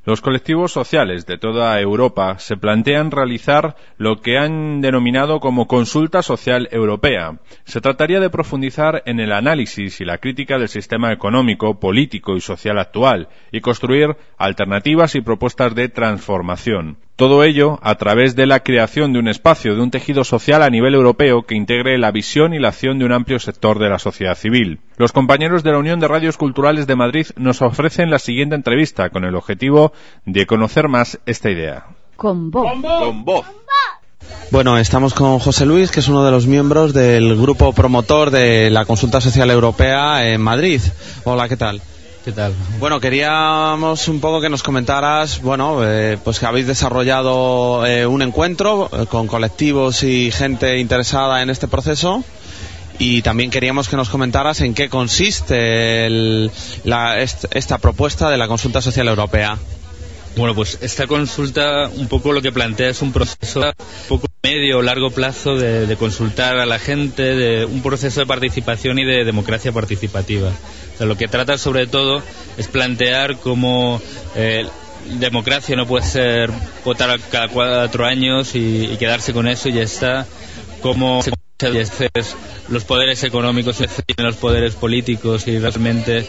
Los colectivos sociales de toda Europa se plantean realizar lo que han denominado como consulta social europea. Se trataría de profundizar en el análisis y la crítica del sistema económico, político y social actual y construir alternativas y propuestas de transformación. Todo ello a través de la creación de un espacio, de un tejido social a nivel europeo que integre la visión y la acción de un amplio sector de la sociedad civil. Los compañeros de la Unión de Radios Culturales de Madrid nos ofrecen la siguiente entrevista con el objetivo de conocer más esta idea. Con voz. Con voz. Bueno, estamos con José Luis, que es uno de los miembros del grupo promotor de la Consulta Social Europea en Madrid. Hola, ¿qué tal? ¿Qué tal? Bueno, queríamos un poco que nos comentaras, pues que habéis desarrollado un encuentro con colectivos y gente interesada en este proceso, y también queríamos que nos comentaras en qué consiste esta propuesta de la Consulta Social Europea. Bueno, pues esta consulta un poco lo que plantea es un proceso un poco medio o largo plazo de consultar a la gente, de un proceso de participación y de democracia participativa. O sea, lo que trata sobre todo es plantear cómo democracia no puede ser votar cada 4 años y quedarse con eso y ya está, cómo los poderes económicos y los poderes políticos, y realmente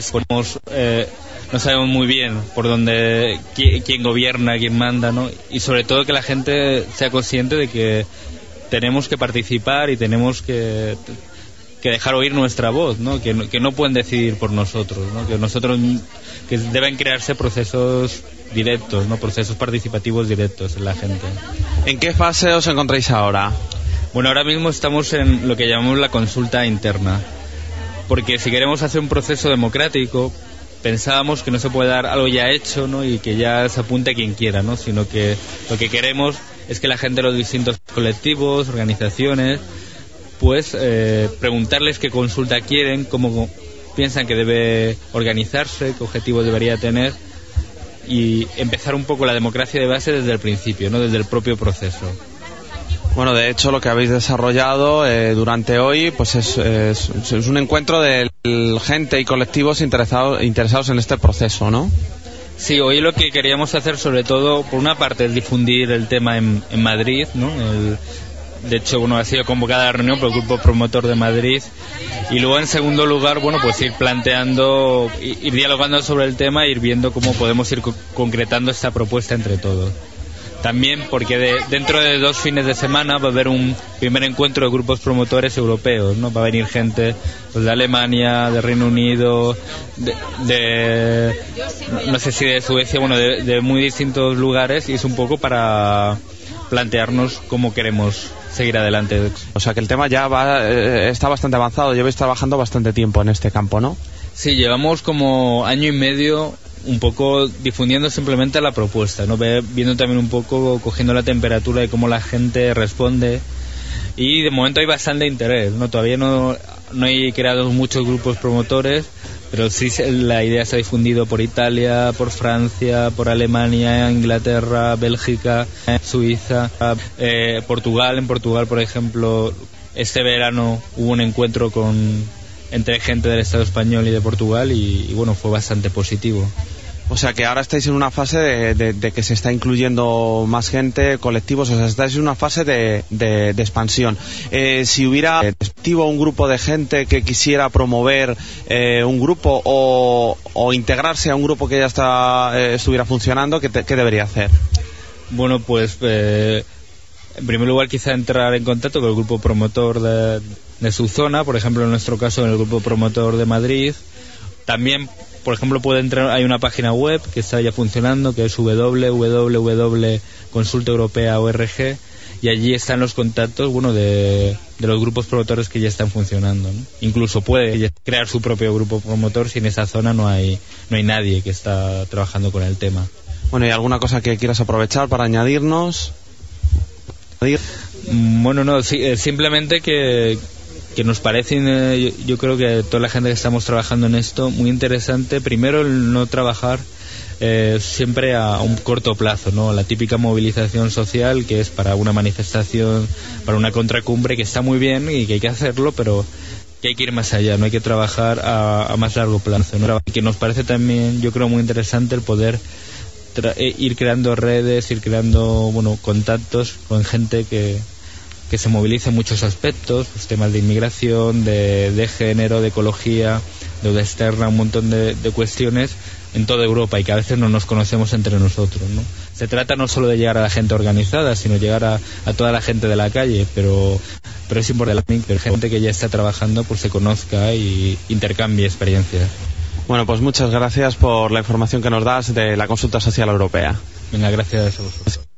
no sabemos muy bien por dónde, quién gobierna, quién manda, ¿no? Y sobre todo que la gente sea consciente de que tenemos que participar y tenemos que dejar oír nuestra voz, ¿no? Que no pueden decidir por nosotros, ¿no? Que deben crearse procesos directos, ¿no? Procesos participativos directos en la gente. ¿En qué fase os encontráis ahora? Bueno, ahora mismo estamos en lo que llamamos la consulta interna, porque si queremos hacer un proceso democrático, pensábamos que no se puede dar algo ya hecho, ¿no? Y que ya se apunte quien quiera, ¿no? Sino que lo que queremos es que la gente de los distintos colectivos, organizaciones, pues preguntarles qué consulta quieren, cómo piensan que debe organizarse, qué objetivos debería tener, y empezar un poco la democracia de base desde el principio, ¿no? Desde el propio proceso. Bueno, de hecho, lo que habéis desarrollado durante hoy, pues es un encuentro de gente y colectivos interesados en este proceso, ¿no? Sí, hoy lo que queríamos hacer, sobre todo, por una parte, es difundir el tema en Madrid, ¿no? De hecho, ha sido convocada la reunión por el grupo promotor de Madrid, y luego, en segundo lugar, pues ir planteando, ir dialogando sobre el tema e ir viendo cómo podemos ir concretando esta propuesta entre todos. También porque dentro de 2 fines de semana va a haber un primer encuentro de grupos promotores europeos, ¿no? Va a venir gente pues, de Alemania, de Reino Unido, no sé si de Suecia, de muy distintos lugares, y es un poco para plantearnos cómo queremos seguir adelante. O sea que el tema ya está bastante avanzado, lleváis trabajando bastante tiempo en este campo, ¿no? Sí, llevamos como 1 año y medio un poco difundiendo simplemente la propuesta, ¿no? Viendo también un poco, cogiendo la temperatura de cómo la gente responde, y de momento hay bastante interés, ¿no? Todavía no hay creados muchos grupos promotores, pero sí la idea se ha difundido por Italia, por Francia, por Alemania, Inglaterra, Bélgica, Suiza, Portugal. En Portugal, por ejemplo, este verano hubo un encuentro entre gente del Estado español y de Portugal, y fue bastante positivo. O sea que ahora estáis en una fase de que se está incluyendo más gente, colectivos, o sea, estáis en una fase de expansión. Si hubiera un grupo de gente que quisiera promover un grupo o integrarse a un grupo que ya estuviera funcionando, ¿qué debería hacer? Bueno, pues en primer lugar quizá entrar en contacto con el grupo promotor de su zona, por ejemplo en nuestro caso en el grupo promotor de Madrid. También, por ejemplo, hay una página web que está ya funcionando, que es www.consultaeuropea.org, y allí están los contactos de los grupos promotores que ya están funcionando, ¿no? Incluso puede crear su propio grupo promotor si en esa zona no hay nadie que está trabajando con el tema. Bueno, ¿y alguna cosa que quieras aprovechar para añadirnos? Bueno, no, sí, simplemente que nos parece, yo creo que toda la gente que estamos trabajando en esto, muy interesante, primero el no trabajar siempre a un corto plazo, ¿no? La típica movilización social que es para una manifestación, para una contracumbre, que está muy bien y que hay que hacerlo, pero que hay que ir más allá, no hay que trabajar a más largo plazo, ¿no? Que nos parece también, yo creo, muy interesante el poder ir creando redes, ir creando contactos con gente que se moviliza en muchos aspectos, pues temas de inmigración, de género, de ecología, de deuda externa, un montón de cuestiones en toda Europa y que a veces no nos conocemos entre nosotros, ¿no? Se trata no solo de llegar a la gente organizada, sino llegar a toda la gente de la calle, pero es importante que la gente que ya está trabajando pues se conozca y intercambie experiencias. Bueno, pues muchas gracias por la información que nos das de la Consulta Social Europea. Venga, gracias a vosotros.